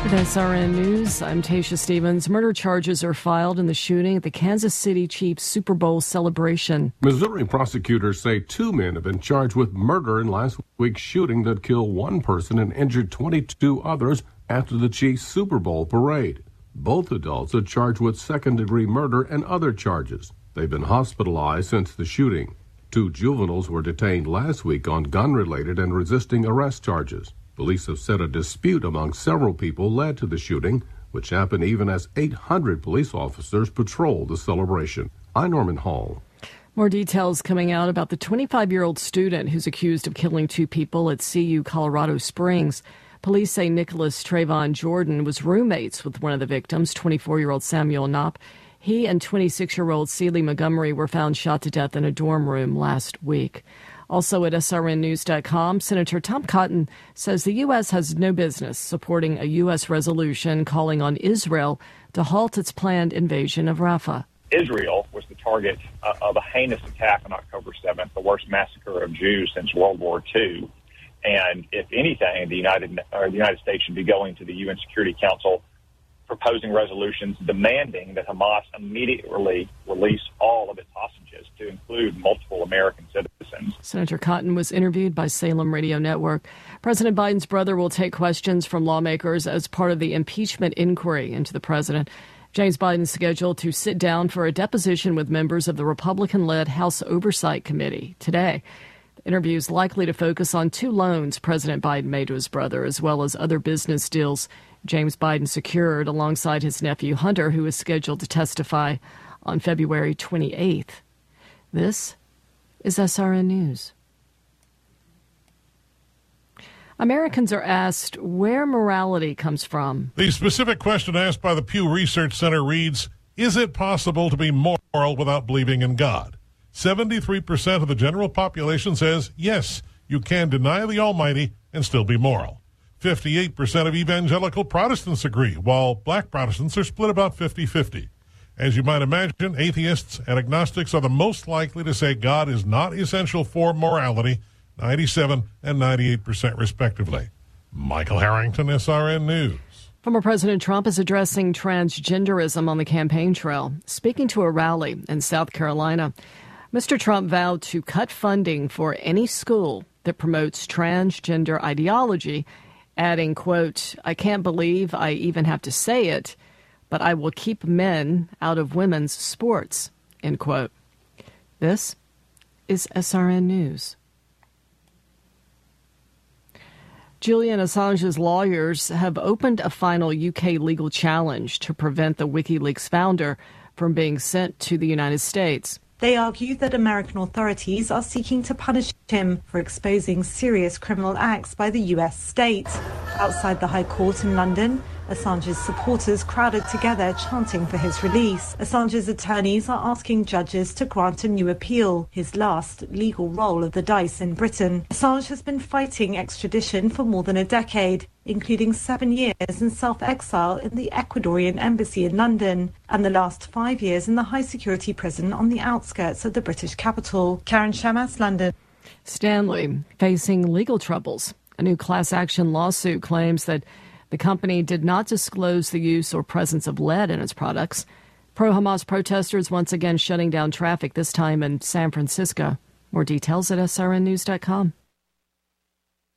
With SRN News, I'm Tasha Stevens. Murder charges are filed in the shooting at the Kansas City Chiefs Super Bowl celebration. Missouri prosecutors say 2 men have been charged with murder in last week's shooting that killed 1 person and injured 22 others after the Chiefs Super Bowl parade. Both adults are charged with second-degree murder and other charges. They've been hospitalized since the shooting. 2 juveniles were detained last week on gun-related and resisting arrest charges. Police have said a dispute among several people led to the shooting, which happened even as 800 police officers patrolled the celebration. I'm Norman Hall. More details coming out about the 25-year-old student who's accused of killing 2 people at CU Colorado Springs. Police say Nicholas Trayvon Jordan was roommates with one of the victims, 24-year-old Samuel Knopp. He and 26-year-old Celie Montgomery were found shot to death in a dorm room last week. Also at srnnews.com, Senator Tom Cotton says the U.S. has no business supporting a U.S. resolution calling on Israel to halt its planned invasion of Rafah. Israel was the target of a heinous attack on October 7th, the worst massacre of Jews since World War II. And if anything, the United States should be going to the UN Security Council proposing resolutions demanding that Hamas immediately release all of its hostages, to include multiple American citizens. Senator Cotton was interviewed by Salem Radio Network. President Biden's brother will take questions from lawmakers as part of the impeachment inquiry into the president. James Biden is scheduled to sit down for a deposition with members of the Republican-led House Oversight Committee today. The interview is likely to focus on 2 loans President Biden made to his brother, as well as other business deals James Biden secured alongside his nephew Hunter, who is scheduled to testify on February 28th. This is SRN News. Americans are asked where morality comes from. The specific question asked by the Pew Research Center reads, is it possible to be moral without believing in God? 73% of the general population says, yes, you can deny the Almighty and still be moral. 58% of evangelical Protestants agree, while black Protestants are split about 50-50. As you might imagine, atheists and agnostics are the most likely to say God is not essential for morality, 97 and 98% respectively. Michael Harrington, SRN News. Former President Trump is addressing transgenderism on the campaign trail. Speaking to a rally in South Carolina, Mr. Trump vowed to cut funding for any school that promotes transgender ideology, adding, quote, I can't believe I even have to say it, but I will keep men out of women's sports, end quote. This is SRN News. Julian Assange's lawyers have opened a final UK legal challenge to prevent the WikiLeaks founder from being sent to the United States. They argue that American authorities are seeking to punish him for exposing serious criminal acts by the US state. Outside the High Court in London, Assange's supporters crowded together chanting for his release. Assange's attorneys are asking judges to grant a new appeal, his last legal roll of the dice in Britain. Assange has been fighting extradition for more than a decade, including 7 years in self-exile in the Ecuadorian embassy in London, and the last 5 years in the high-security prison on the outskirts of the British capital. Karen Shamas, London. Stanley facing legal troubles. A new class action lawsuit claims that the company did not disclose the use or presence of lead in its products. Pro-Hamas protesters once again shutting down traffic, this time in San Francisco. More details at srnnews.com.